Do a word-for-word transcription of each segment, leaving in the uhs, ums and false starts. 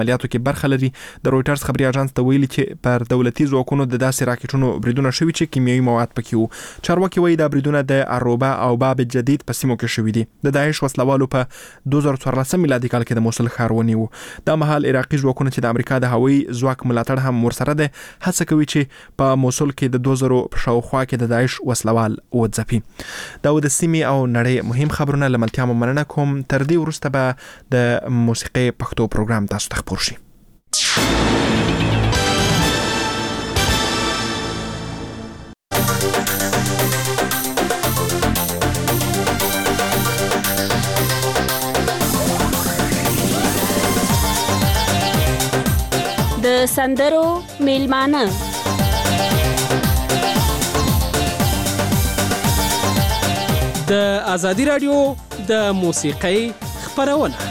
عملیاتو کې برخه لري. د رويټرز خبري اژانس ته ویلي چې پر دولتي ځواکونو د داسې راکټونو بریدونه شوي چې کیمیاوي مواد پکې وو. چارواکي وایي دا بریدونه د اروبا او باب جدید په سیمو کې شوي دي. د داعش وسلوالو په دوه زره څوارلسم میلادي کال کې د موصل ښار ونیو. دا مهال عراقي ځواکونه چې د امریکا د هوایي ځواک ملاتړ هم ورسره ده هڅه کوي چې په موصل کې د دوه زره په شاوخوا کې د داعش وسلوال وځپي. دا د سیمې او نړۍ مهم خبرونه لملتیا مننه کوم. تر دې وروسته به د موسیقي پښتو پروګرام تاسو ته خپور شي. د سندرو میلمانه د ازادي رادیو د موسیقۍ خبرونه.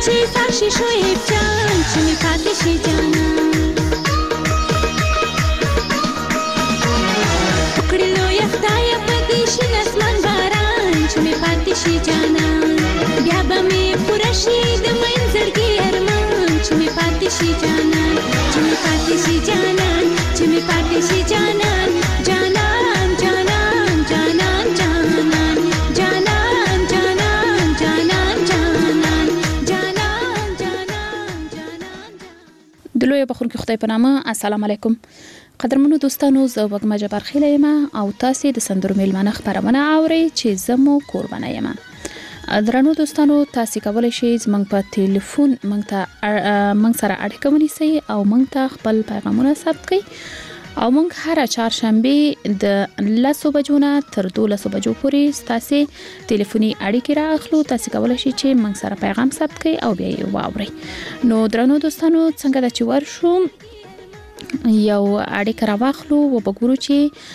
شي سار شي شعيب جان چې مې پاتې شي جانان وکړې لویه خدایه په دې شین اسمان باران چې مې پاتې شي جانان بیا به مې پوره شي د مین زړګي ارمان چې مې پاتې شي جانان چې مې پاتې شي جانان چې مې پاتې شي جانان جانان جانان جانان جانان جانان جانان جانان جانان جانان جانان جانان د لوی بخور کې خدای په نامه. السلام علیکم قدرمنو دوستانو، زه وګما جبار خیله یم او تاسو د سندرو میلمانه خبرونه اورئ چې زمو قربانه یم. درنو دوستانو، تاسو کولی شئ زموږ په ټلیفون موږ ته موږ سره اړیکه ونیسئ او موږ ته خپل پیغامونه ثبت کړئ او موږ هر چهارشنبه د لسو بجو نه تر دولسو بجو پورې تاسو ټلیفوني اړیکې راخلو. تاسو کولی شئ چې موږ سره پیغام ثبت کړئ او بیا یې واورئ. نو درنو دوستانو، څنګه د چې ورشو یو اړیکه راواخلو و وګورو چې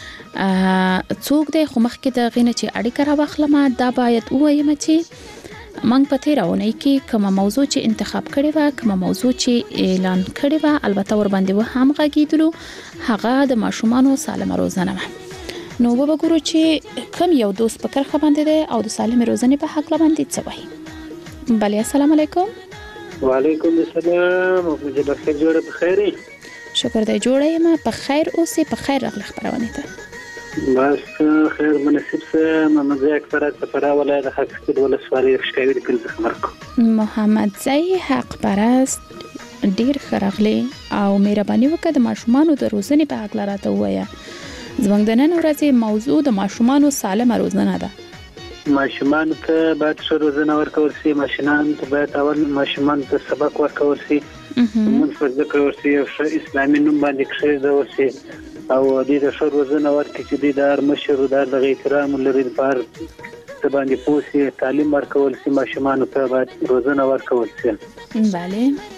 څوک دی. خو مخکې د غینه چې اړیکه راواخلم دا باید ووایم چې موږ په تېره اونۍ کې کومه موضوع چې انتخاب کړې وه، کومه موضوع چې اعلان کړې وه، البته ورباندې و هم غږېدلو، هغه د ماشومانو سالمه روزنه وه. نو و وګورو چې کوم یو دوست په کرښه باندې دی او د سالمې روزنې په هکله باندې څه وایي. بله، السلام علیکم. وعلیکم السلام. مجبور خیر جوړه بخیر. شکر دی جوړه یم، په خیر اوسې. په خیر راغلی خبرونه ته. بس خیر مناسب سه محمد زی حق پرست سفره ولایت حقیقت ولسوالۍ شکایت کړل خبر کو. محمد زی حق پرست ډیر خراغلی او مهرباني وکړه د ماشومانو د روزنې په حق لراته وایا. زموږ د نن ورځې موضوع د ماشومانو سالمه روزنه ده. ماشومان ته باید ښه روزنه ورکول شي، ماشومان ته باید اول ماشومان ته سبق ورکول شي، موږ فرض کړو چې یو اسلامي نوم باندې کېږي شي او دې د ښه روزنه ورکړي چې دې د هر مشر د هر احترام لري په څه باندې پوهې تعلیم ورکول شي، ماشومانو ته باید روزنه ورکول شي. بله،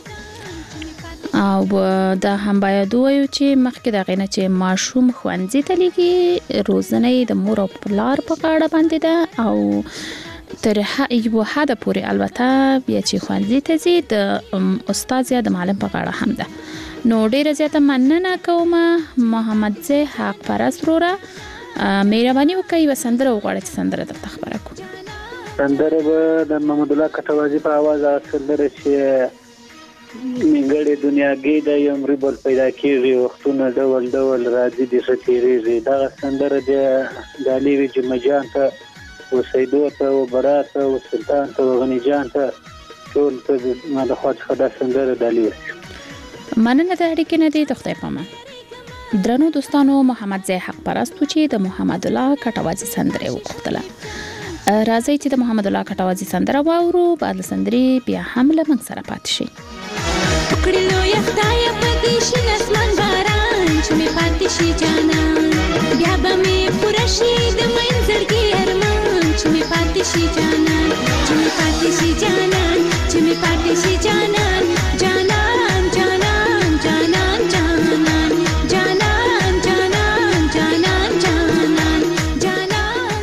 او دا هم باید وایو چې مخکې د غینه چې ماشوم ښوونځي ته لېږي، روزنه یې د مور او پلار په غاړه باندې ده او تر یو حد پورې البته بیا چې ښوونځي ته ځي د استاد یا د معلم په غاړه هم ده. نو ډیره زیاته مننه کوم محمد زی حق پرست وروره، مهرباني وکړئ یوه سندره وغواړئ چې سندره درته خبره کړو. سندره به د محمد الله کټوازي په اواز هغه سندره چې نیمګړې دنیاګۍ ده یو عمري بل پیدا کېږي، وختونه ډول ډول راځي دې ښه تېرېږي. دغه سندره د علي وي جمعه جان ته، و سیدو ته، و برات ته، و سلطان ته، و غني جان ته، ټول ته ما د خوا څخه دا سندره ډالي وشي. مننه د اړیکې نه دی. د خدای په امان. درنو دوستانو، محمد زی حق پرست چې د محمد الله کټوازي سندره وغوښتله. راځئ چې د محمد الله کټوازي سندره واورو. بعد له سندرې بیا هم له موږ سره پاتې شئ. وکړې لویه خدایه په دې شین اسمان باران چې مې پاتې شي جانان بیا به مې پوره شي د مین زړګي ارمان چې مې پاتې شي جانان چې مې پاتې شي جانان چې مې پاتې شي جانان جانان جانان جانان جانان جانان جانان جانان جانان جانان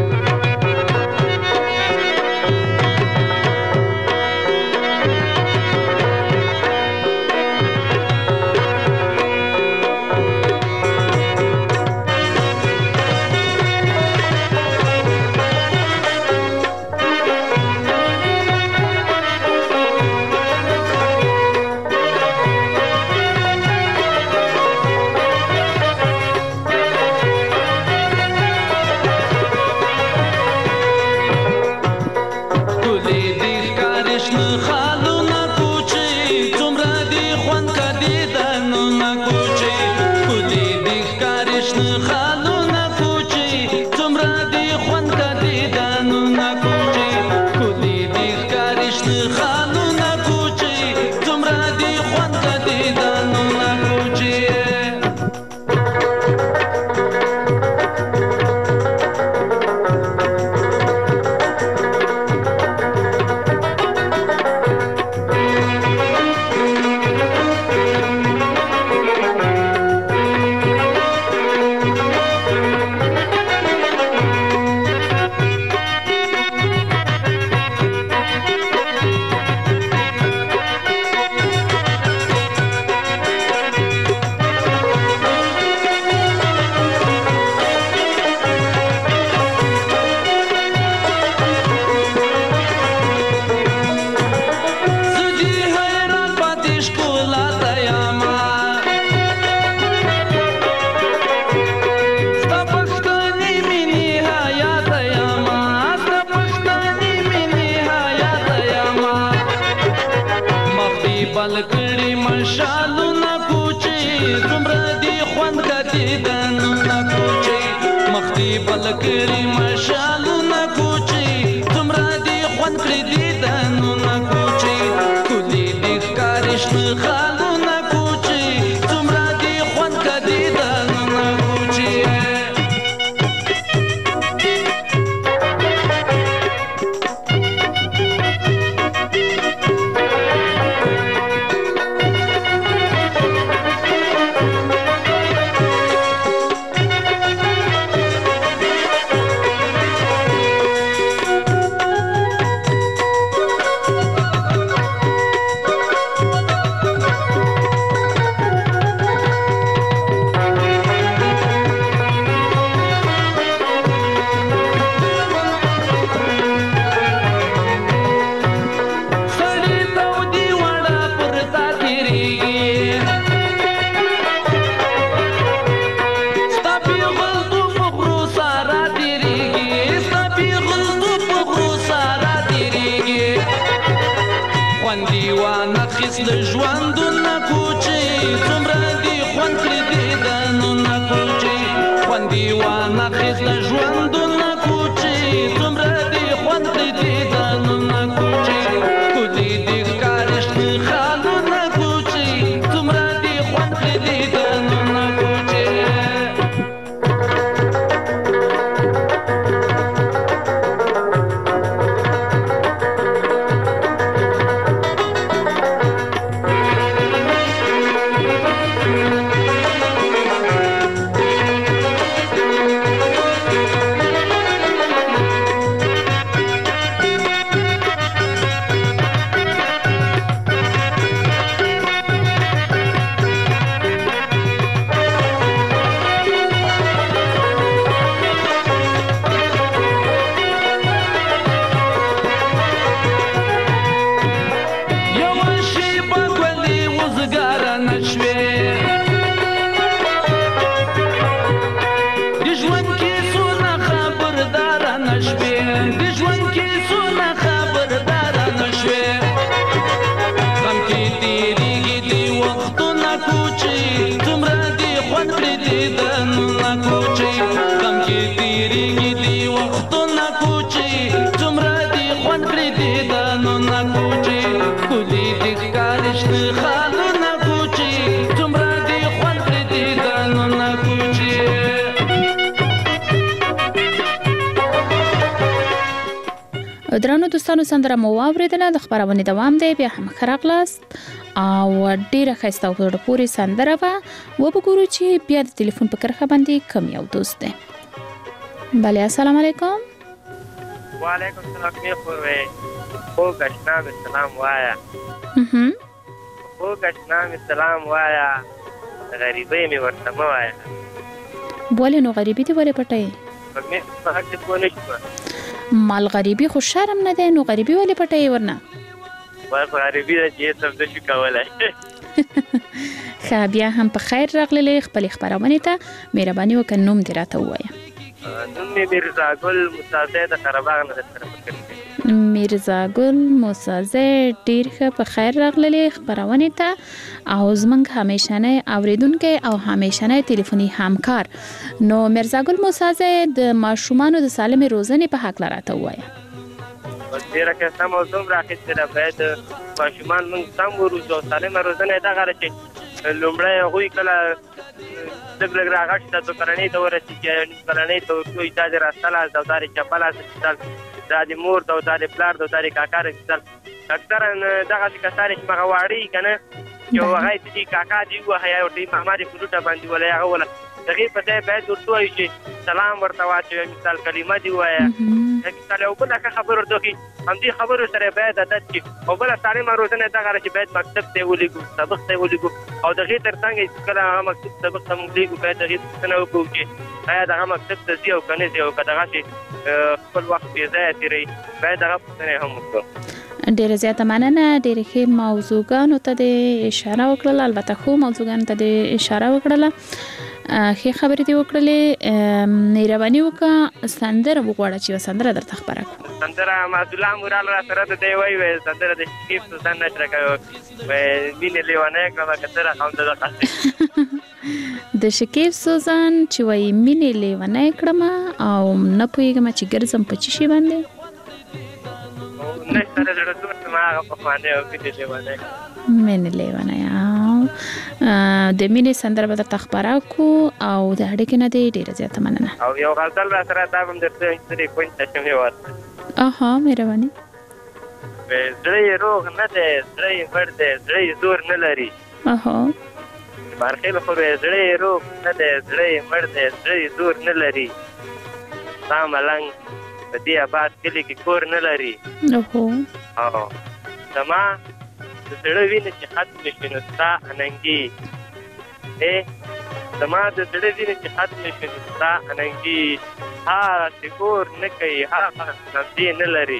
جانان کړي مشالونه کوچي څومره دي خوند کړي دنونه کوچي مخدي بل کړي مشالونه کوچي څومره دي خوند کړي دنونه کوچي کولي دي کارش خالونه کوچي څومره دي خوند کړي دنونه کوچي د ژوندونه کوچي څومره دي خوند کړي دي دنونه کوچي خوندي وانه خیست د ژوندونه کوچي څومره دي خوند کړي دي دنونه کوچي کولي دي ښکارشت خالونه کوچي څومره دي خوند کړي دي دنونه کوچي درنو دوستانو سندره مو واوریدله د خبرونه دوام دی بیا هم خراغلاست او ډیره ښایسته او په پوری سندره و و وګورو چې بیا د ټلیفون په کرخه باندې کوم یو دوست دی. بله السلام علیکم. وعلیکم السلام. می خوې خو ګشنا می سلام وایا. اها خو ګشنا می سلام وایا. غریبې می ورته مو وایا. بوله نو غریبې دی ولې پټه؟ مې په حق کې پونه شو. مال غریبی خو شرم نه دی نو غریبی ولې پټه ورنه؟ وای په غریبی د دې څه د شو کولای. خا بیا هم په خیر راغللې خپل خبرونه ته مهرباني وکړه نوم دې راته ووایه. نوم مې میرزا ګل موسازه د خراباغ نه در پکې. میرزا ګل موسازه ډیر ښه په خیر راغللې خبرونه ته او زمونږ همیشنه اوریدونکو او همیشنه ټلیفوني همکار نو میرزا ګل موسازه د ماشومانو د سالمې روزنې په حق لراته وایه. ډیره که سم موضوع راخیستل باید ماشومان موږ سم وروزو سالمه روزنه دا غواړي چې لومړی هغوی کله لږ لږ راغټ ته دوکرنۍ ته ورسېږي کلنۍ ته ورکوي دا دې راستله او دا دې چپله سچتل دا دې مور ته او دا دې پلار ته او دا دې کاکا رسېدل اکثرا دغسې کسان چې مغه واړه که نه چې هغه یې دې کاکا دې ووهه یا ورته ماما دې په لوټه باندې وله هغه وله هغې په ځای باید ورته ووایو چې سلام ورته واچوي مثال کلمه دې ووایه مثال یو بله ښه خبر ورته وکړي همدې خبرو سره باید عادت کړي او بله سالمه روزنه دغه ده چې باید مکتب ته یې ولېږو سبق ته یې ولېږو او د هغې تر څنګ چې کله هغه مکتب سبق ته موږ لېږو باید د هغې پوښتنه وکړو چې آیا دغه مکتب ته ځي او که نه ځي او که دغسې خپل وخت بې ځایه تېروي باید دغه پوښتنه هم وکړو. ډیره زیاته مننه. ډیره ښې موضوعګانو ته د اشاره وکړله البته خو موضوعګانو ته د اشاره وکړله خې خبرې دی وکړلې مهرباني وکړه سندره وغواړه چې سندره درته خبره کړو سندره معذالله مورال را سره د دی وای وای سندره د شکیب سوزان نشره کوي وای مینه لیوانه کړه کتره هم د قصې د شکیب سوزان چې وای مینه لیوانه کړه او نه پوهیږم چې ګرځم په چی شي باندې نه سره زړه دوه ما په باندې او مینه لیوانه مینه لیوانه د مینې سندره به درته خبره کو او د اړیکې نه دی ډېره زیاته مننه او یو غزل را سره دا هم درته چې کوم څه مې ورته اها مهرباني زړه یې روغ نه دی زړه یې مړ دی زړه یې زور نه لري اها بارخیل خو زړه یې روغ نه دی زړه یې مړ دی زړه یې زور نه لري تا ملنګ په دې آباد کلي کې کور نه لري اوهو او زما د زړه وینې چې ختم شي نو ستا اننګي ای زما د زړه وینې چې ختم شي نو ستا اننګي هغه چې کور نه کوي هغه نمدې نه لري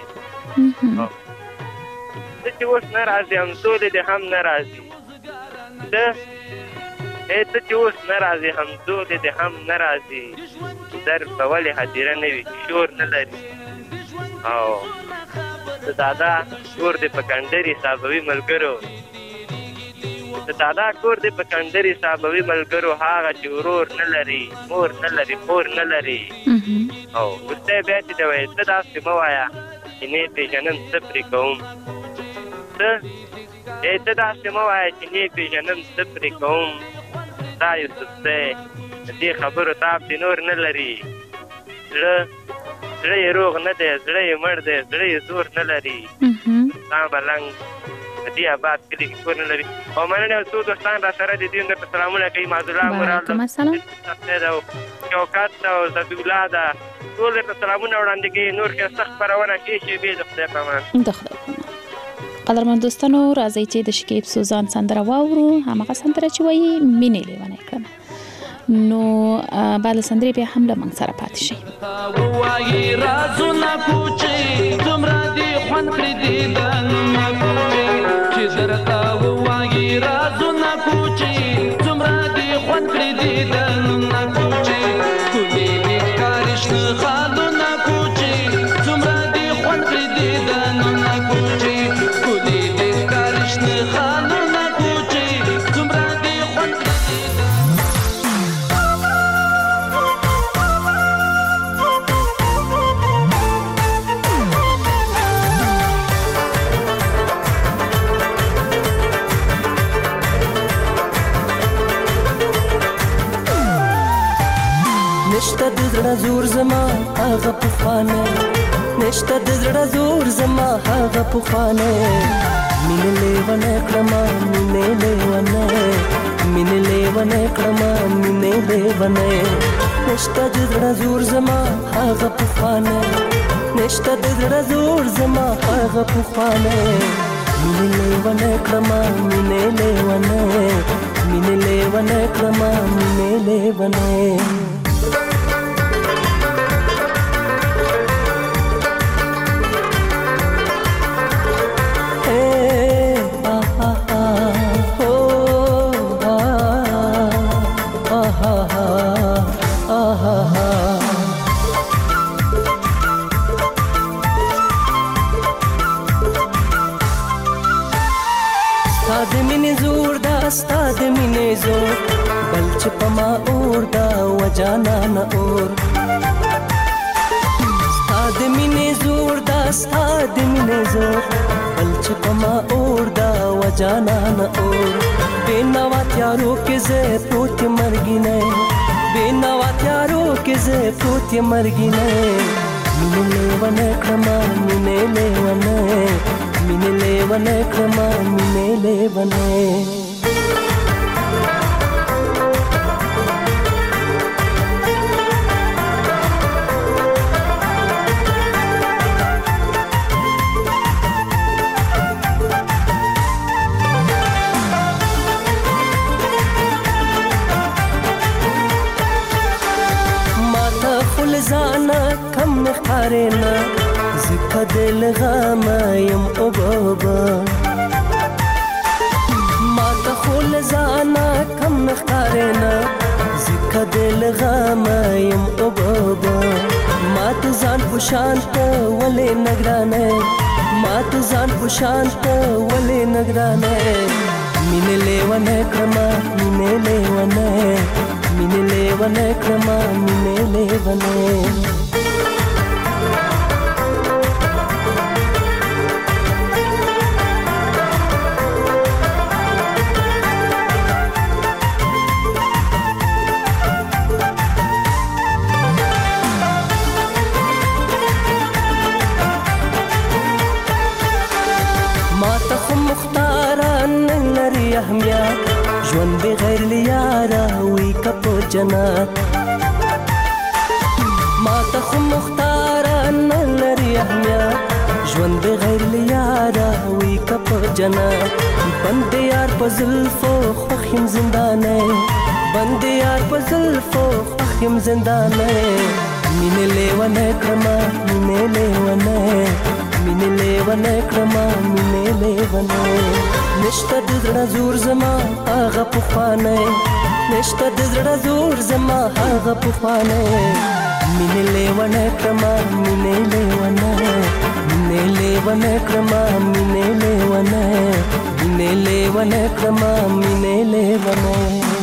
زه چې اوس نه راځي هم سولې دې هم نه راځي ته ای ته چې اوس نه راځي هم سولې دې هم نه راځي در به ولې حاضره نه وي شور نه لري او د دادا کور دې په کنډري صاحبوي ملګرو د دادا کور دې په کنډري صاحبوي ملګرو هغه چې ورور نه لري مور نه لري خور نه لري او وروسته بیا چې ته وایې ته داسې مه وایه چې نه پېژنم څه پرې کوم ته ای ته داسې مه وایه چې نه پېژنم څه پرې کوم دا یوسف دی د دې خبرو تاب دې نور نه لري زړه زړه یې روغ نه دی زړه یې مړ دی زړه یې زور نه لري تا ملنګ د دې آباد کلي کې کور نه لري او مننه څو دوستان را سره دي دوی هم درته سلامونه کوي معذالله مرال شوکت او ذبیح الله ده ټول درته سلامونه وړاندې کوي نور ښایسته خپرونه ښې شېبې د خدای په امان د خدای په امان قدرمن دوستانو راځئ چې د شکیب سوزان سندره واورو هماغه سندره چې وایي مینې لیونی کړمه نو بعد سندرې بیا هم له موږ سره پاتې شئ وایي رازونه کوچې څومره دې خوند کړي دي دنونه کوچې چې درته ووایي رازونه کوچې څومره دې خوند کړي دي دنونه کوچې ښکلې دې ښکاري شنه خالونه کوچې څومره دې خوند کړي دي دنونه کوچې ښکلې دې ښکاري شنه خالونه کوچې څومره دې خوند کړي نشته د زړه زور زما هغه پخوانه نشته د زړه زور زما هغه پخوانه مینه لیونه کړمه مینه لیونه مینه لیونه کړمه مینه لیونه نشته د زړه زور زما هغه پخوانه نشته د زړه زور زما هغه پخوانه مینه لیونه کړمه مینه لیونه مینه لیونه کړمه مینه لیونه استاد مینه زور بل چې پما اور دا وجانا نه اور استاد مینه زور دا استاد مینه زور بل چې پما اور دا وجانا نه اور بینوا تیارو کې زه پروت مرګی نه بینوا تیارو کې زه پروت مرګی نه مینه ونه کړما مینه ونه مینه ونه کړما مینه ونه زانا کم نخارنا زکا دل غاما یم او بابا ما تا خول زانا کم نخارنا زکا پشانت ولې نگرانه ما ته ځان پشانت ولې نگرانه مینه لیونه کړما مینه لیونه مینه لیونه کړما مینه لیونه اهمیت ژوند بغیر لیاره وی کپو جنت ما ته خو مختاره نه لري اهمیت ژوند بغیر لیاره وی کپو جنت بند یار په زلفو خوښیم زندانه بند یار په زلفو خوښیم زندانه مینه لیونه کړما مینه لیونه مینه لیونه کړما مینه لیونه نشته د زړه زور زما هغه پخوانی نشته د زړه زور زما هغه پخوانی مینه لیونه کړما مینه لیونه مینه لیونه کړما مینه لیونه مینه لیونه کړما مینه لیونه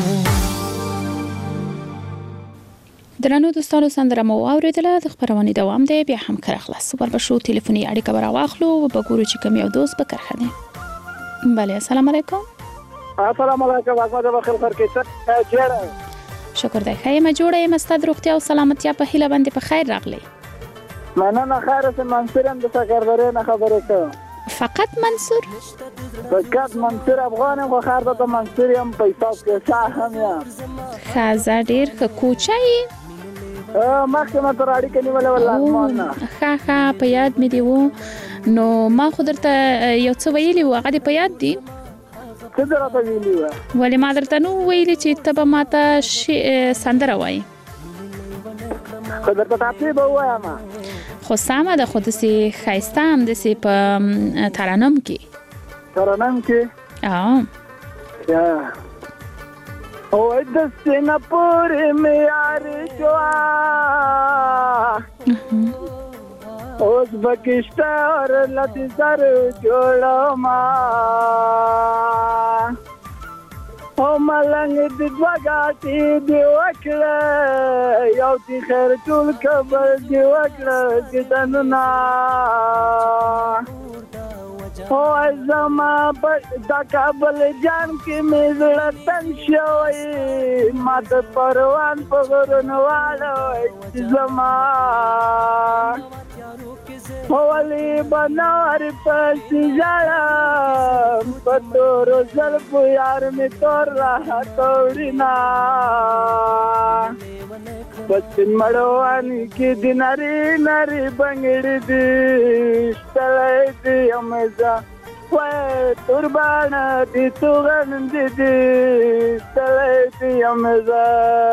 درنو دوستانو سندره مو اوریدله د خبرونې دوام دی بیا هم کار خلاص سوبر بشو ټلیفوني اړیکه براواخلو وبګورو چې کوم یو دوست به کرخنه بله السلام علیکم السلام علیکم احمد بخیر خیر کې څه جوړه شکر دی خیمه جوړه یم ستاسو روغتیا او سلامتیا په هیله باندې په خیر راغلی مننه خیر سه منصور هم د سکردارې نه خبرې کوم فقط منصور فقط منصور افغان خو خیر ته منصور هم پیسې کې څه هم یا خازه ډیر ښه کوچای مخکې ما تر اړیکې نیولې ولله ښه ښه په یاد مې دی وو نو ما خو درته یو څه ویلي وو هغه دې په یاد دي څه درته ویلي وو ولې ما درته نو ویلي چې ته به ماته سندره وایي خو درته تاسې به ووایم خو سمه ده خو داسې ښایسته هم داسې په ترنم کې ترنم کې یا اوه د سینه پورې مې یار جوا اوس بکشته اور لتی سر جوړما او ملنګ د دوګاټي دی وکړه یو دي خیر ټول کبر دی وکړه چې دننا او زما په دا کابل جان کې مې زړه تن شوی ما د پروان په غرونو والوي زما اولی بنار پس جاړه په تور زلف یار می تور راحت ورینا بچن مړوانی کې د نری نری بنګړې دي ستلې دي امزا وای قربان دي توغن دي ستلې دي امزا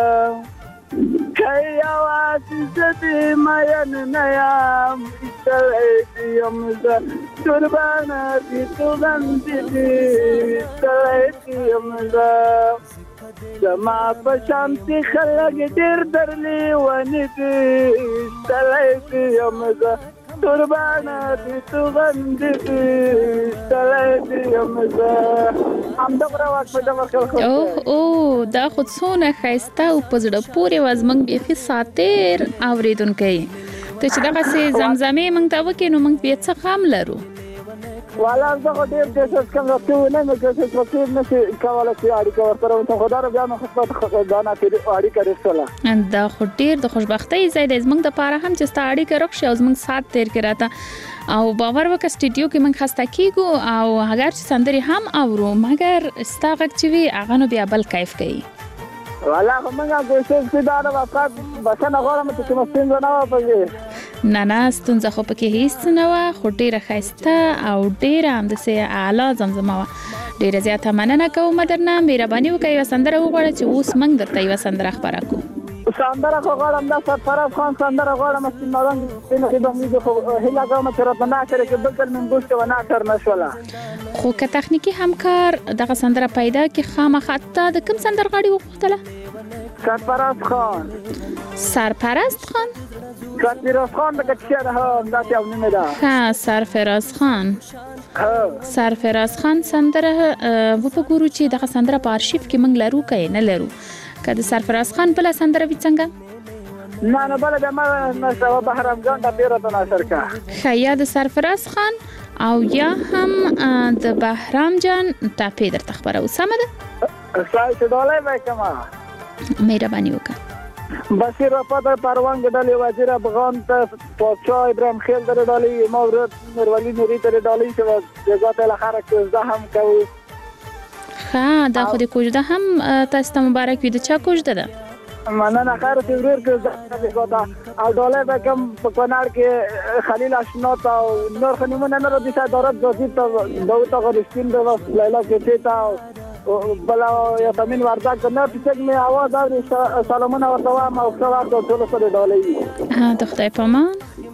کای आवाज دې ماین نیام ستلې دي امزا قربان دي توغن دي ستلې دي امزا زما په شانتي خلک ډېر درلي ونی دي ستلې دي امزا قربان دي توغن دي ستلې دي امزا هم دا راوښ په دغه خلکو او او دا خود څونه ښایسته او په زړه پورې وزمنګ بیخي ساتیر اوریدونکي ته چې دغه سي زمزمې موږ ته وکې نو موږ به څه خام لرو والا زه خو ډېر کوشش کوم چې ونه مې کوشش وکړم نشي کولای چې اړیکه ورسره ته خدای رب جان خدمت غانا کې اړیکه رسوله دا خو ډېر د خوشبختۍ ځای دی زموږ د پاره هم چې ستا اړیکه رخصي او زموږ سات تیر کې راته او باور وکړه سټډیو کې موږ خسته کیږو او هغه چې سندري هم اورو مګر ستا غږ چې وي هغه نو بیا بل کیف کوي والا موږ کوشش کوو دا د وخت بسنه غواړم چې مستین نه وپږي نه نه ستونزه خو پکې هیڅ نه وه خو ډېره ښایسته او ډېره همداسې اعلی زمزمه وه ډېره زیاته مننه کوم درنه مهرباني وکړئ یوه سندره وغواړه چې اوس موږ درته یوه سندره خپره کړو سندره خو غواړم دا سرفراز خان سندره غواړم سپین ملنګ سپین خیبه مې خو هیله کوم چې راته ناشره کې بل کل من ګوشته و ناشر نشوله خو که تخنیکی همکار دغه سندره پیدا کې خامخا ته د کوم سندرغاړي وغوښتله سرپرست خان سرپرست خان سرپرست خان دغه چې ده دا یو نوم ده. ها سرفراز خان. ها سرفراز خان سندره و په ګورو چې دغه سندره په آرشیف کې موږ لرو که نه لرو. که د سرفراز خان بله سندره وي څنګه؟ نه نه بله د ما نشوه بهرام جان د پیره ته ناصر کا. ښه یا د سرفراز خان او یا هم د بهرام جان ټاپې درته خبرو. سمه ده؟ سایت ډالۍ به کومه مهرباني وکړه. بشیر رفت پروان ډالۍ وزیر افغان ته پادشاه ابراهیم خیل در ډالۍ ما ورته نورولی نوری ته ډالۍ شو جزات الاخره کوزده هم کوي. ښه دا خو د کوژده هم تاسو ته مبارک وي. د چا کوژده ده؟ مننه خیر تبریر کوزده او ډالۍ به کوم په کنړ کې خلیل اشنا ته او نور خنیمونه نه را دي صدارت ذاتی ته داوود آقا رشتین به لیلا کتی ته بلا یا تامین وردک نه پیڅک می आवाज اوري سلامونه ورته وایم او ښه وخت او ټول سره ډالۍ. ها د خدای په امان.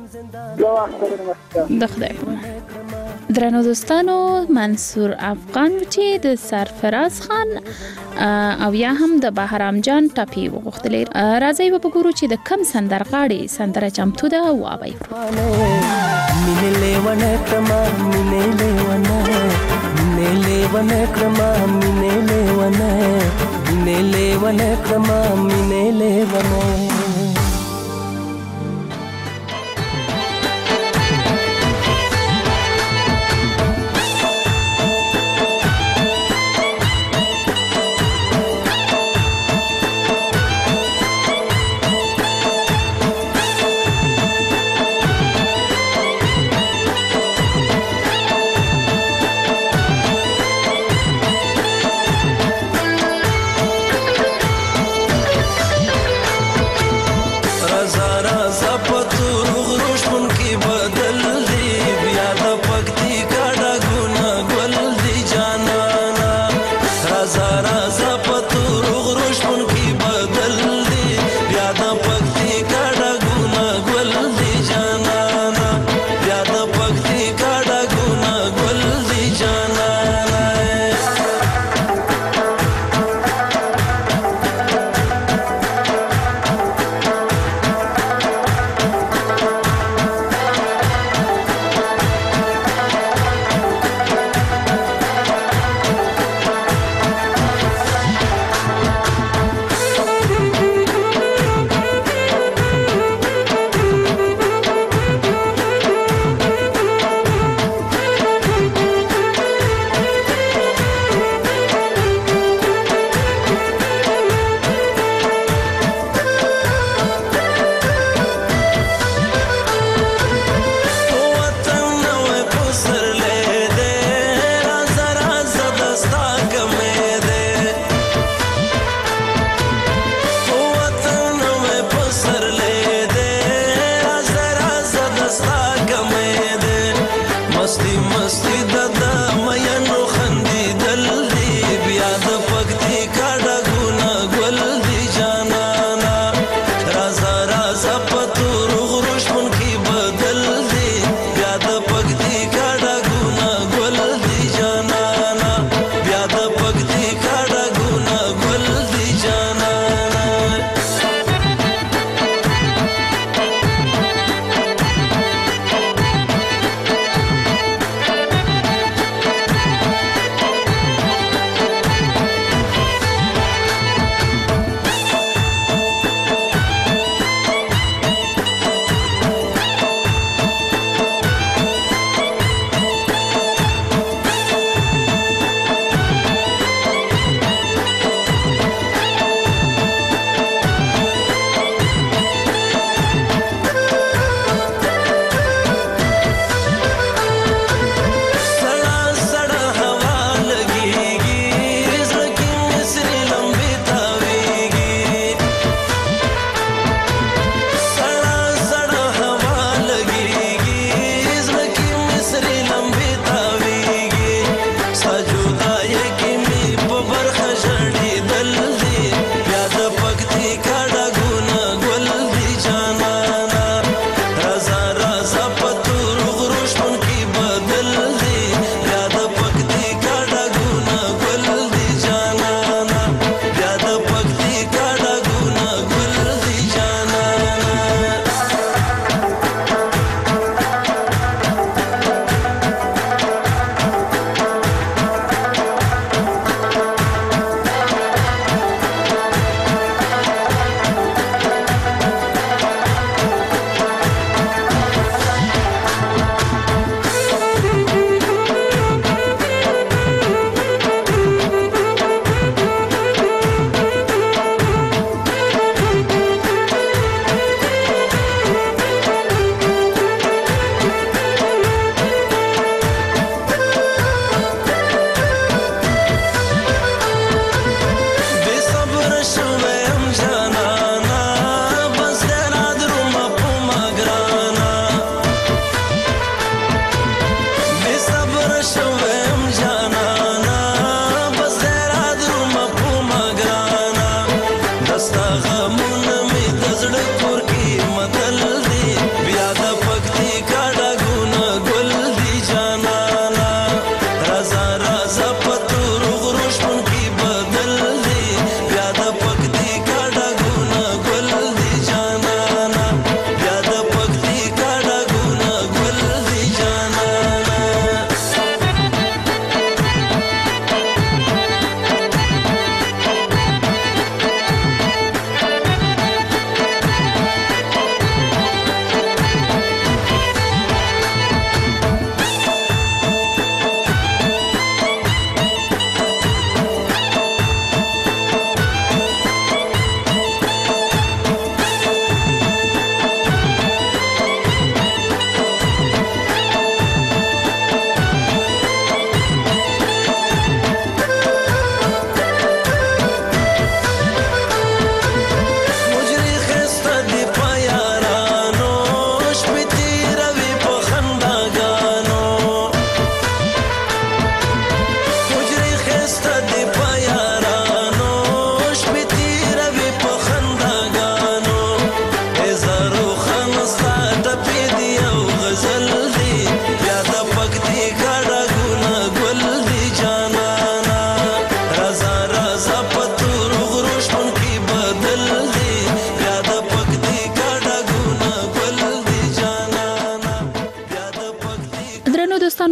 د خدای په امان. درنو دوستانو منصور افغان چې د سرفراز خان او یا هم د بهرام جان ټاپی وغوښتلې. راځي په ګورو چې د کم سندرغاړي سندره چمتو ده او اوبای مینه لیونه کما مینه لیونه مینه لیونه کما مینه لیونه مینه لیونه کما مینه لیونه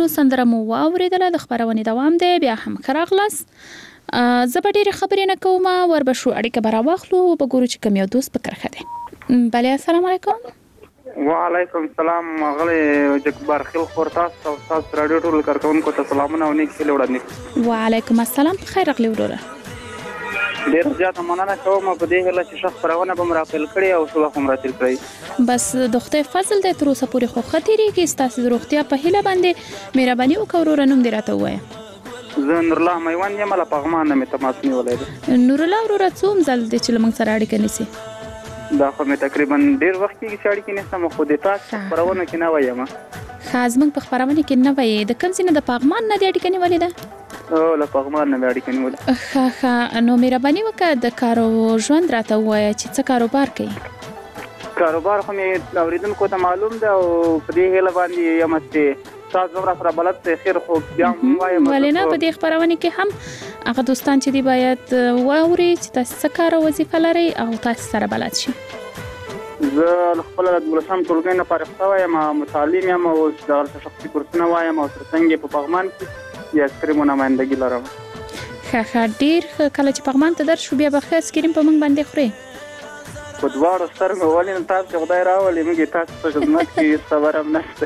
دوستانو سندره مو واوریدله د خبرونې دوام دی بیا هم ښه راغلاست. زه به ډېرې خبرې نه کوم وربشو اړیکه به راواخلو به ګورو چې کوم یو دوست په کرښه دی. بله السلام علیکم. وعلیکم السلام غلی جګبار خیل خور تاسو او تاسو رادیو ټول کارکونکو ته سلامونه او نیک هیلې وړاندې. وعلیکم السلام په خیر راغلی وروره. ډېر زیاته مننه کوم په دې هیله چې ښه خپرونه به مو راپیل کړې او ښه وخت مو راتېر کړی. بس د خدای فضل دی تر اوسه پورې خو ښه تېرېږي. ستاسو د روغتیا په هیله باندې مهرباني وکړه وروره نوم دې راته ووایه. زه نورالله میوند یم له پغمان نه مې تماس نیولی دی. نورالله وروره څوم ځل دی چې له موږ سره اړیکه نیسي؟ دا خو مې تقریبا ډېر وخت کېږي چې اړیکې نیسم خو د تاسو خپرونه کې نوی یم. ښه زموږ په خپرونه کې نوی یې. د کوم ځای نه د پغمان نه دې اړیکه نیولې ده؟ او له پغمان نه مې اړیکه نیولې. ښه ښه نو مهرباني وکړه د کارو ژوند راته ووایه چې څه کاروبار کوي؟ کاروبار خو مې اورېدونکو ته معلوم ده او په دې هیله باندې یم چې تاسو هم راسره بلد دی خیر خو بیا هم وایم. ولې نه په دې خپرونه کې هم هغه دوستان چې دي باید واوري چې تاسو څه کار او وظیفه لرئ او تاسو سره بلد شي. زه له خپله د دولسم ټولګۍ نه فارغ شوی یم متعلم یم او دغلته شخصي کورسونه وایم او ترڅنګ یې په پغمان کې د عسکري نمایندګي لرم. ښه ښه ډېر ښه. کله چې پغمان ته درشو بیا به ښه اسکریم په موږ باندې خورئ؟ په دواړو سترګو ولې نه تاسو چې خدای راولي موږ یې تاسو په خدمت کې صبر هم نشته.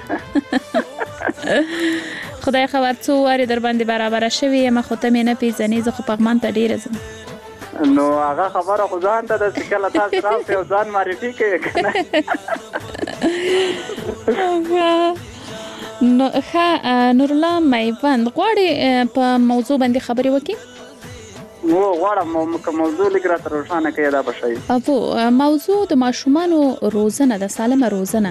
خدای خبر څو وارې در باندې برابره شوې یم خو ته مې نه پېژنې. زه خو پغمان ته ډېره ځم. نو هغه خبره خو ځان ته ده چې کله تاسو راسئ او ځان معرفي کوئ که نه. نو ښه نورالله میوند غواړې په موضوع باندې خبرې وکړي؟ نو غواړم که موضوع لږ راته روښانه کړئ دا به ښه وي. ابو موضوع د ماشومانو روزنه ده سالمه روزنه.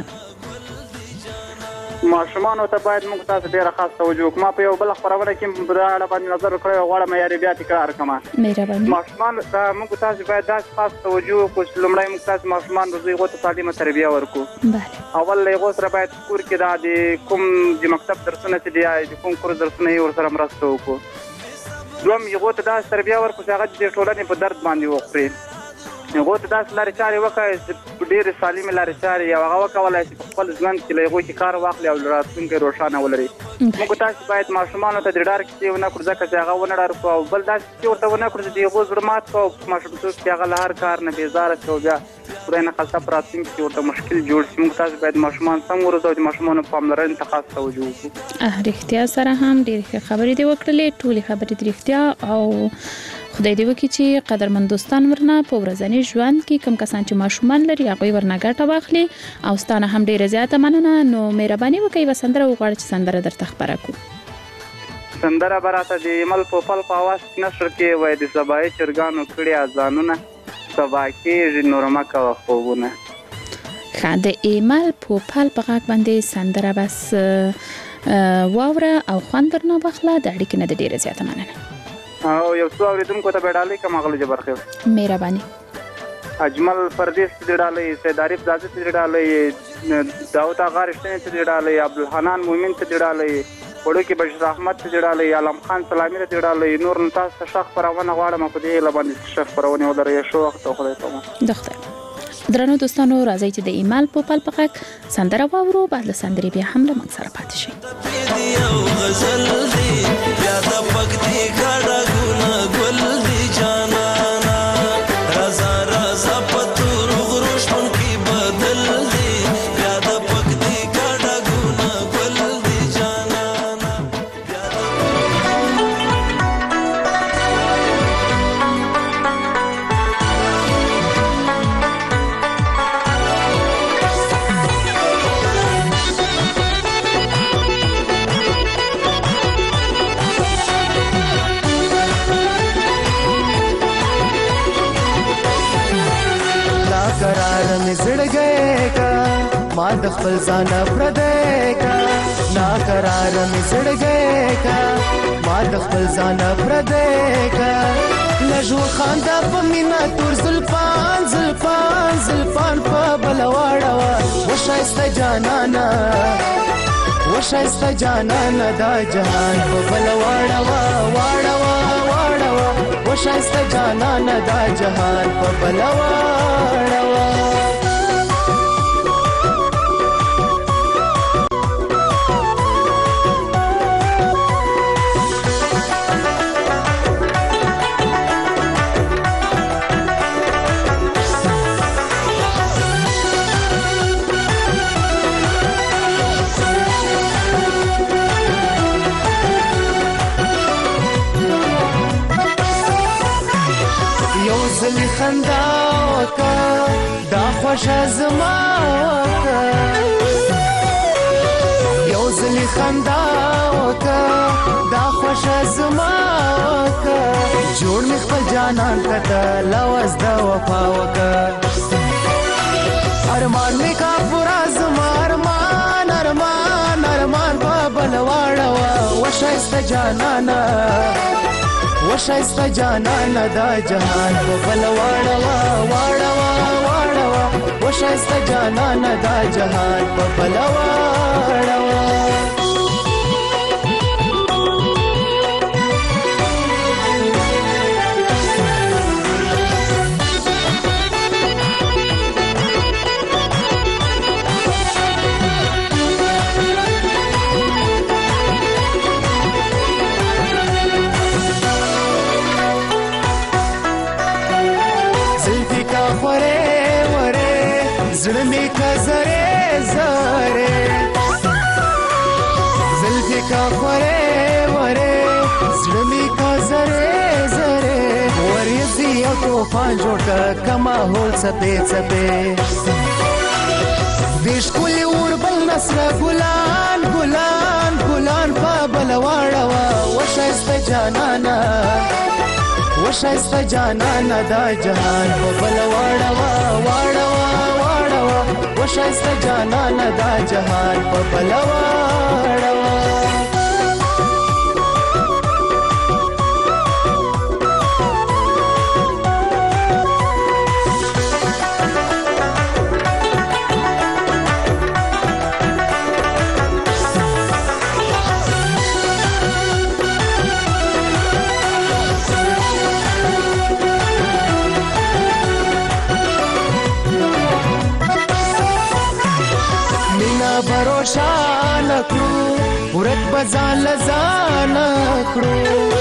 ماشومانو ته باید موږ تاسو ډېره خاص توجه وکړو. ما په یو بله خپرونه کې په دې اړه باندې نظر وکړی او غواړم یارې بیا تکرار کړم. مهرباني. ماشومانو ته موږ تاسو باید داسې خاص توجه وکړو چې لومړی موږ تاسو ماشومان روزو هغو ته سالمه تربیه ورکړو. اول له هغو سره باید کور کې دا د کوم د مکتب درسونه چې دي د کوم کورس درسونه یې ورسره مرسته وکړو. دوم هغو ته داسې تربیه ورکړو چې هغه د ټولنې په درد باندې وخوري. هغو ته داسې لارې چارې وکړئ چې ډېرې سالمې لارې چارې او هغه وکولای چې په خپل ژوند کې له هغو کې کار واخلي او راتلونکی روښانه ولري. موږ تاسو باید ماشومانو ته د ډار کیسې ونه کړو ځکه چې هغه ونه ډار کړو او بل داسې کیسې ورته ونه کړو چې د هغو زړه مات کړو او په ماشومتوب کې هغه له هر کار نه بېزاره شي او بیا خدای نخواسته په راتلونکي کې ورته مشکل جوړ شي. موږ تاسو باید ماشومان سم وروزو او د ماشومانو پاملرنې ته خاص توجه وکړو. رښتیا سره هم ډېرې ښې خبرې دې وکړلې. ټولې خبرې دې رښتیا او خدای دې وکړي چې قدرمن دوستان ورنه په ورځني ژوند کې کوم کسان چې ماشومان لري هغوی ورنه ګټه واخلي او ستانه هم ډېره زیاته مننه. نو مهرباني وکړئ یوه سندره وغواړه چې سندره درته خپره کړو. سندره به راته د ایمل پوپل په اواز نشر کې وایي د سبایي چرګانو کړي اذانونه سبا کېږي نور مه کوه خوبونه. ښه د ایمل پوپل په غږ باندې سندره بس واوره او خوند درنه واخله. د اړیکې نه د ډېره زیاته مننه. او یو څو اورېدونکو ته به ډالۍ کړم اغلې جبرخیل. مهرباني. اجمل پردیس ته دې ډالۍ، سید عارف زاده ته دې ډالۍ، داود اغا رښتینی ته دې ډالۍ، عبدالحنان مومن ته دې ډالۍ، وړوکي بشیر احمد ته دې ډالۍ، عالم خان سلامي ته دې ډالۍ. نور نو تاسو ته ښه خپرونه غواړم په دې هیله باندې ښه خپرونې ولرئ. ښه وخت او خدای پامان. د خدای درنو دوستانو راځئ چې د ایمال پوپل په غږ سندره واورو. بعد له سندرې بیا هم له موږ سره پاتې شئ. ما د خپل ځان پردې کا نا قرار مې زړګې کا ما د خپل ځان پردې کا لجو خاندا په مینا تور زلفان زلفان زلفان په بلواړه وشایسته جانانا وشایسته جانانا دا جهان په بلواړه واړه واړه وشایسته جانانا دا جهان په بلواړه یو ځل خندا وکړه دا خوښه زما وکړه یو ځل خندا وکړه دا خوښه زما وکړه جوړ مې خپل جانان کته لوز د وفا وکړه ارمان مې کا پورا زما ارمان ارمان ارمان په بل واړه وشایسته جانانا وشایسته جانانا دا جهان په بل واړه واړه واړه وشایسته جانانا دا جهان په بل واړه زړه مې کا زره زره زلفې کا خوره وره زړه مې کا زره زره ورېځي او طوفان جوړ کړه کما هول څپې څپې د ښکلي اوربل نسله ګلان ګلان ګلان په بل واړه وشایسته جانانا وشایسته جانانا دا جهان په بل واړه واړه وشایسته جانانا دا جهان په بل واړه بروشان کړو ورک بزان لزان کړو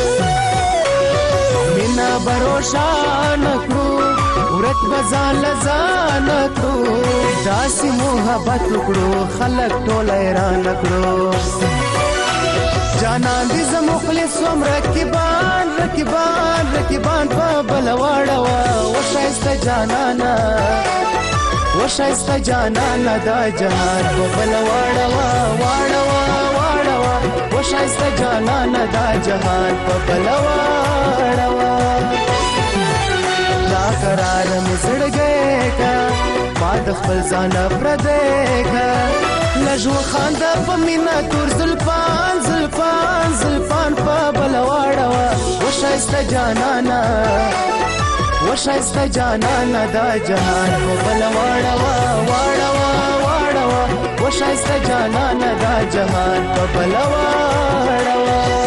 مینا بروشان کړو ورک بزان لزان کړو داسې محبت کړو خلک ټول حیران کړو جانان دې زمو خلص وم رکبان رکبان رکبان په بل واړه وشایسته جانانا وشایسته جانانا دا جهان په بل واړه واړه واړه وشایسته جانانا دا جهان په بل واړه لا قرار مې زړګې کا ما د خپل ځان پردې کا لژو خندا په مینا تور زلفان زلفان زلفان په بل واړه وشایسته جانانا وشایسته جانانا دا جهان په بل واړه واړه واړه وشایسته جانانا دا جهان په بل واړه.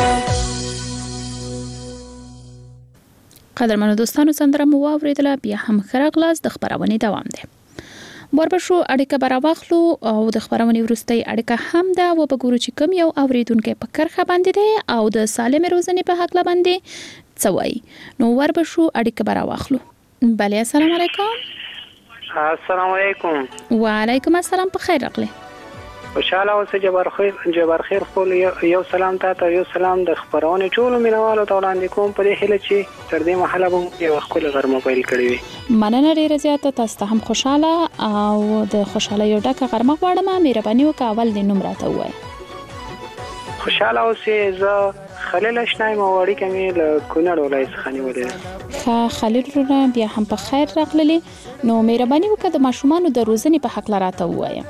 قدرمنو دوستانو سندره مو واوریدله بیا هم ښه راغلاست د خپرونې دوام دی. وربشو اړیکه براواخلو او د خبرونې وروستۍ اړیکه هم ده و بګورو چې کوم یو اوریدونکو په کرخه باندې دی او د سالم روزنې په حق باندې څه وایي. نو وربشو اړیکه براواخلو. بله السلام علیکم. السلام علیکم. وعلیکم السلام. په خیر راغلی. خوشاله اوسه جبار خیر جبار خیر خپل یو سلام تاسو یو سلام د خبرونه ټول مینوالو ته وړاندې کوم په دې هله چې تر دې محله به یو خپل غرمه پیل کړی وي. مننه ډیره زیاته تاسو ته هم خوشاله او د خوشاله یو ډکه غرمه غواړم. مهرباني وکړه اول د نوم راته ووایه. خوشاله اوسه زه خلیل اشنایم او اړیکه مې له کونړ ولایت څخه نیولې ده. ښه خلیل وروره بیا هم په خیر راغللی. نو مهرباني وکړه د ماشومانو د روزنې په حق راته ووایه.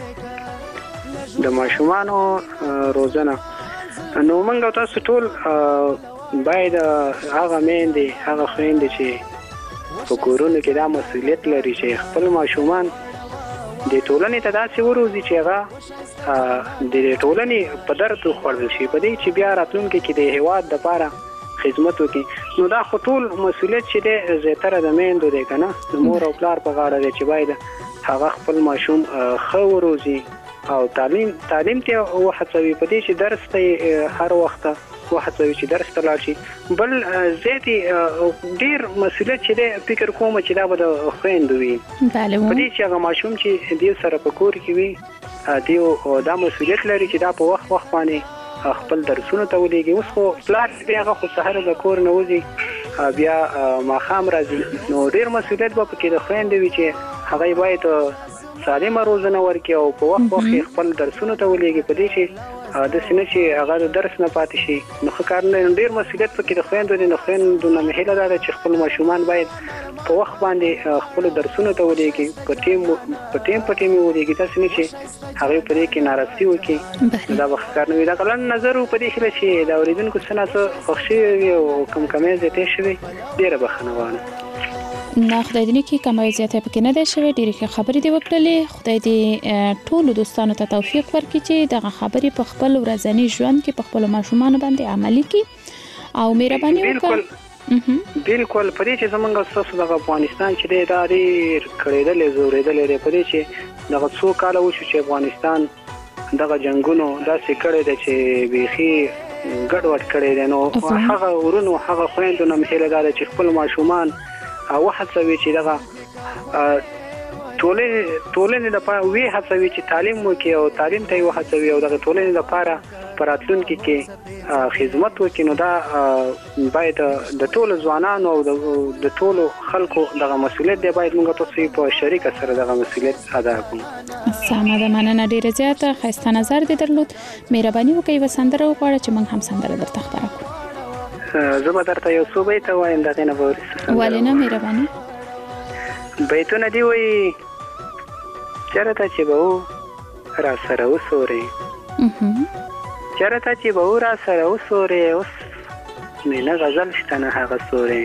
د ماشومانو روزنه نو موږ تاسو ټول باید هغه میندې هغه خویندې چې په کورونو کې دا مسؤلیت لري چې خپل ماشومان د ټولنې ته داسې وروزي چې هغه د ټولنې په درد وخوړل شي په دې چې بیا راتلونکي کې د هیواد دپاره خدمت وکړي. نو دا خو ټول مسؤلیت چې دی زیاتره د میندو دی که نه د مور او پلار په غاړه دی چې باید هغه خپل ماشوم ښه وروزي او تعلیم تعلیم ته وهڅوي په دې چې درس ته هر وخت وهڅوي چې درس ته لاړ شي. بل زیاتې ډېر مسؤلیت چې دی فکر کوم چې دا به د خویندو وي په دې چې هغه ماشوم چې دې سره په کور کې وي دیو دا مسؤلیت لري چې دا په وخت وخت باندې خپل درسونه ته ولېږي. اوس خو پلار بیا هغه خو سهار د کور نه وځي بیا ماښام راځي نو ډیر مسؤلیت به پکې د خویندې وي چې هغه باید سالمه روزنه ورکړي او په وخت وخت خپل درسونو ته ولېږي په دې چې د سینه چې هغه د درس نه پاتې شي نو ښه کار نه ډیر مسؤلیت پکې د خویندو دی نو خویندو نه مې هیله ده چې خپل ماشومان باید په وخت باندې خپل درسونو ته ولېږي په ټیم په ټیم په ټیم ولېږي داسې نه چې هغه په دې کې ناراضي وکړي دا به ښه کار نه وي دا کلن نظر په دې هیله چې د اورېدونکو څه نه څه خوښ شوي وي او کم کمې زیاتې شوي ډېره بښنه غواړم نه خدای دې کې کمای زیاتې پکې نه دی شوی ډېرې ښه خبرې دې وکړلې خدای دې ټولو دوستانو ته توفیق ورکړي چې دغه خبرې په خپل ورځني ژوند کې په خپل ماشومان باندې عملي کړي او مهرباني وکړي بالکل په دې چې زمونږ تاسو د افغانستان چې دی دا ډېر کړېدلې زورېدلې دی په دې چې دغه څو کاله وشو چې افغانستان دغه جنګونو داسې کړی دی چې بیخي ګډوډ کړی دی نو هغه ورونو هغه خویندو نه مې هیله دا ده چې خپل ماشومان او هڅوي چې دغه ټولنې ټولنې لپاره وی هڅوي چې تعلیم وکړي او تعلیم ته یې هڅوي او دغه ټولنې لپاره په راتلونکي کې خدمت وکړي نو دا باید د ټولو ځوانانو او د ټولو خلکو دغه مسؤلیت دی باید موږ تاسو په شریکه سره دغه مسؤلیت ادا کړو سمه ده مننه ډیره زیاته ښایسته نظر دې درلود مهرباني وکړئ وسندره وغواړه چې موږ هم سندره درته خبره کړو زه به درته یو څو بیته وایم دغې نه به وروسته ولې نه مهرباني بیتونه دي وایي چېرته چې به و را سره وسورې چېرته چې به و را سره وسورې اوس مې نه غزل شته نه هغه سورې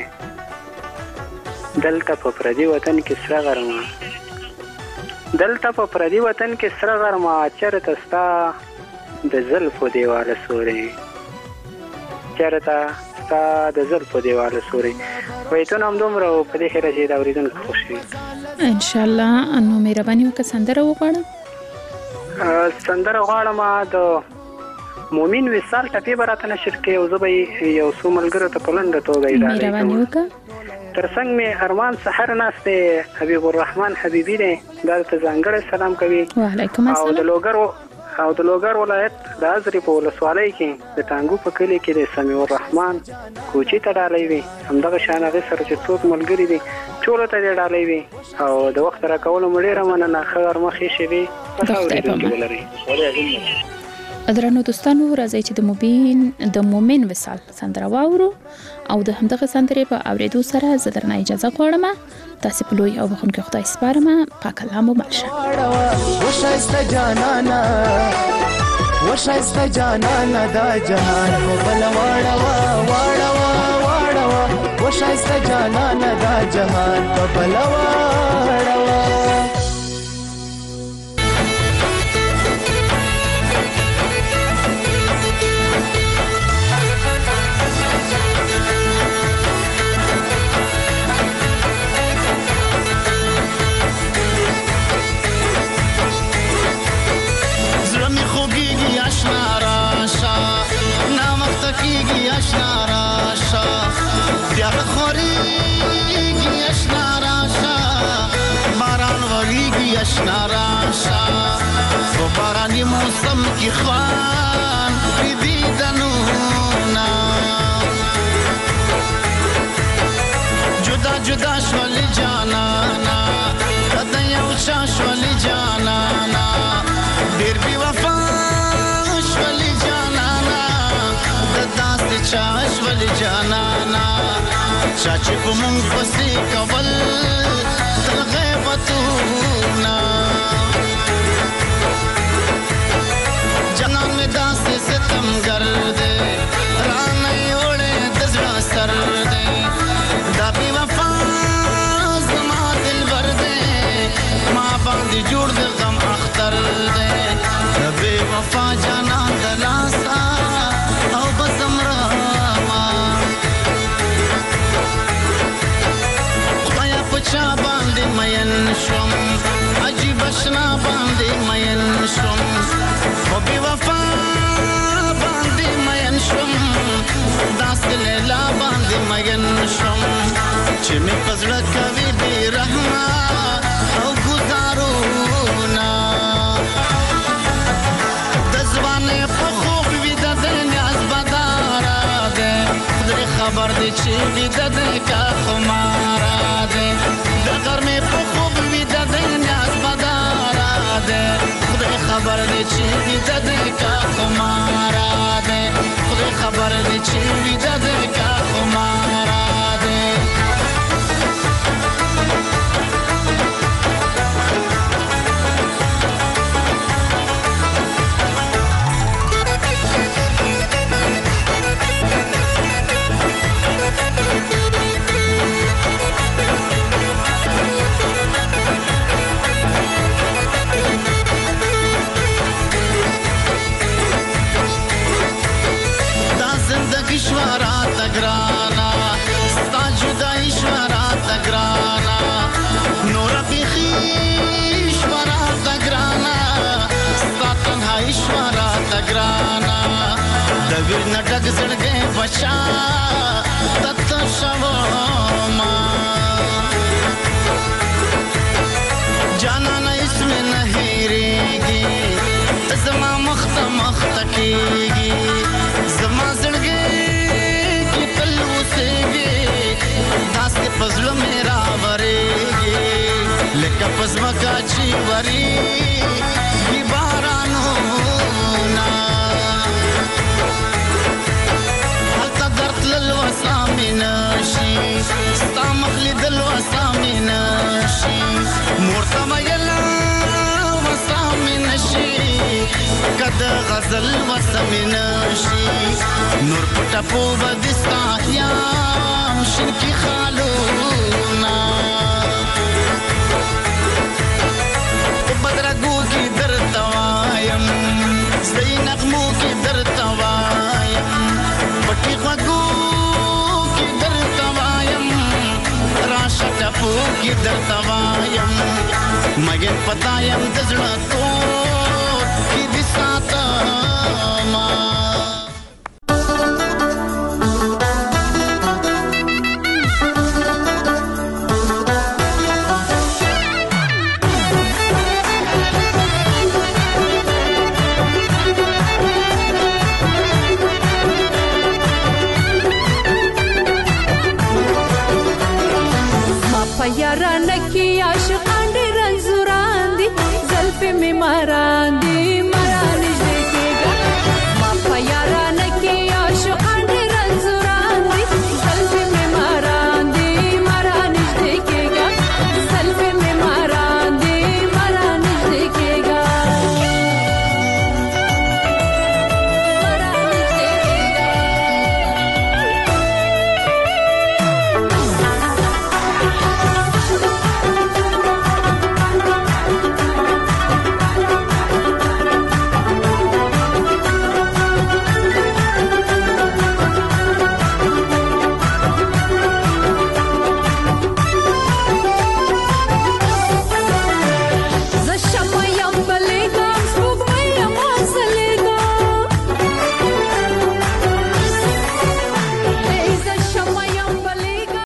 دلته په پردي وطن کې سره غرمه دلته په پردي وطن کې سره غرمه چېرته ستا د زلفو دیواله سورې چېرته ستا د زلفو دیواله سورې بیتونه همدومره او په دې هیله چې د اورېدونکو خوښ وي انشاءالله نو مهرباني وکړه سندره وغواړه سندره غواړم د مومن وصال ټپې به راته نشر کړې او زه به یو څو ملګرو ته په لنډه توګه ډالۍ مهرباني وکړه تر څنګ مې ارمان سحر ناست دی حبیب الرحمن حبیبي دی دا ته ځانګړی سلام کوي وعلیکم او السلام د لوګر او د لوګر ولایت د ازرې په ولسوالۍ کې د ټانګو په کلي کې د سمیع الرحمن کوچي ته ډالۍ وي همدغه شان هغې سره چې څوک ملګري دي ټولو ته دې ډالۍ وي او د وخت راکولو مو ډېره مننه ښه غرمه ښې شېبې ښه اورېدونکي ولرئ درنو دوستانو راځئ چې د مبین د مومن وصال سندره واورو او د همدغه سندرې په اورېدو سره زه درنه اجازه غواړم تاسې په لوی او بخښونکي خدای سپارم پاک الله مو مل شه وښایسته جانانه وښایسته جانانه دا جهان په بله واړوه واړوه واړوه وښایسته جانانه دا جهان په بله واړوه اشنا راشا و بارانی موسم کی خوان بی دنونا جدا جدا شولی جانانا دنیا وچا شولی جانانا دیر بی وفا شولی جانانا دداست چا شولی جانانا چاچی کو مونگ پسی کول دل غیبتونا جنان میں داست ستم گردے رانی اوڑے دزرا سر دے دا بی وفا زما دل بردے ماں باندی جوڑ دے غم اختر دے دا بی وفا جانان دلاسا او بزم راما خدایا پچا باندی مین شم عجیب اشنا باندی مین شم و بی وفا باندی مین شم داست لیلا باندی مین شم چی می پزڑک کوي بی رحمه او گزارونا دزوانه په خوب وی د نیاز بدارا ده خدای خبر دی چې د دې کا خمارا ده د غرمې په خوب وي د دې نیاز بدارا ده خدای خبر دی چې د دې کا خمارا ده خدای خبر دی چې د دې کا خمارا ده ईश्वरा तगराना स्ता जुदा ईश्वरा तगराना नोरा बिखी ईश्वरा तगराना स्ता तन्हा ईश्वरा तगराना दवीर नटक जड़गे बचा तत्त शवमा जाना न इसमें नहीं रहेगी जमा मख्त मख्त कीगी जमा जड़गे पज़लो मेरा वरेगी लेका पज़मा काची वरी ये बारानो ना हल्का दर्द ललवा सामिनाशी स्ता मखली दलवा सामिनाशी मोरता मयला वसामिनाशी कद गज़ल वसामिनाशी नूर पटा पूबा दिस्ता या شنکی خالونا بدرگو کی در توایم زی نغمو کی در توایم پٹی خواگو کی در توایم راشا ٹپو کی در توایم مگن پتایم دزڑا تور کی دساتا ما یاران کی عاشقان ډېر رنځوران دي زلفې مې ماران دي